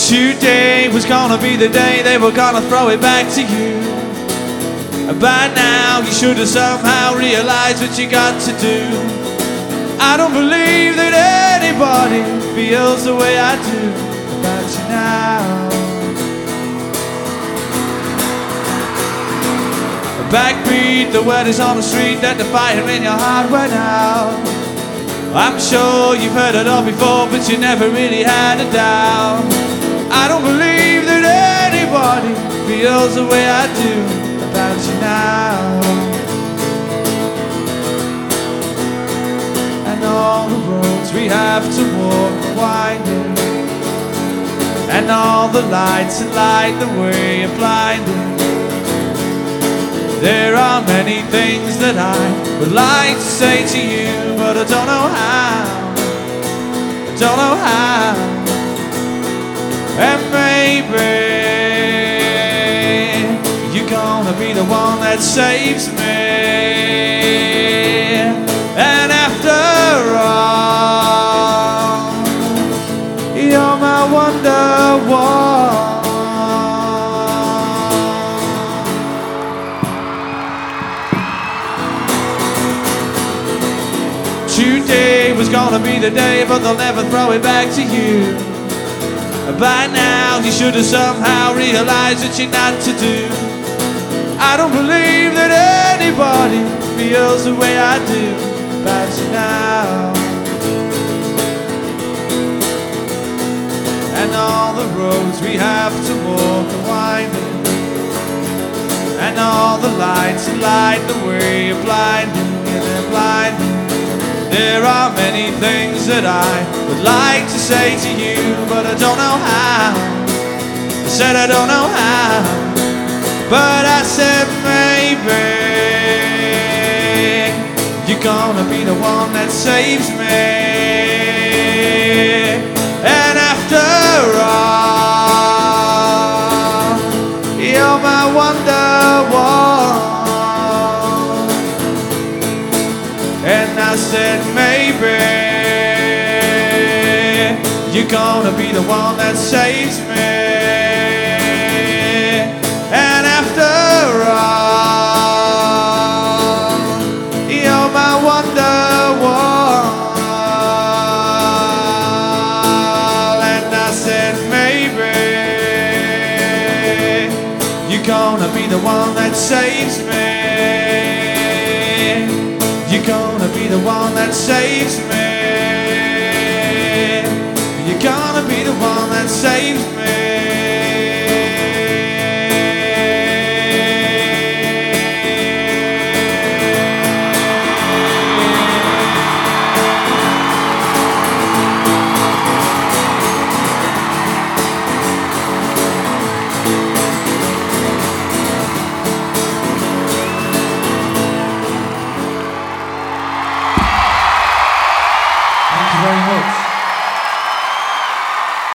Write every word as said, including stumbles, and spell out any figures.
Today was gonna be the day they were gonna throw it back to you. By now you should have somehow realized what you got to do. I don't believe that anybody feels the way I do about you now. Backbeat, the word is on the street that the fire in your heart went out. I'm sure you've heard it all before, but you never really had a doubt. I don't believe that anybody feels the way I do about you now. And all the roads we have to walk are winding, and all the lights that light the way are blinding. There are many things that I would like to say to you, but I don't know how, I don't know how. And maybe you're gonna be the one that saves me. And after all, you're my wonder-wall. Today was gonna be the day, but they'll never throw it back to you. By now you should have somehow realized what you're not to do. I don't believe that anybody feels the way I do about you now. And all the roads we have to walk are winding, and all the lights that light the way are blinding, and they're blinding. There are many things that I would like to say to you, but I don't know how. I said I don't know how, but I said maybe you're gonna be the one that saves me. And after all, you're my wonder-wall. And I said maybe you're gonna be the one that saves me. And after all, you're my wonder-wall. And I said maybe you're gonna be the one that saves me. You're gonna be the one that saves me. You're gonna be the one that saves me. Thank you very much.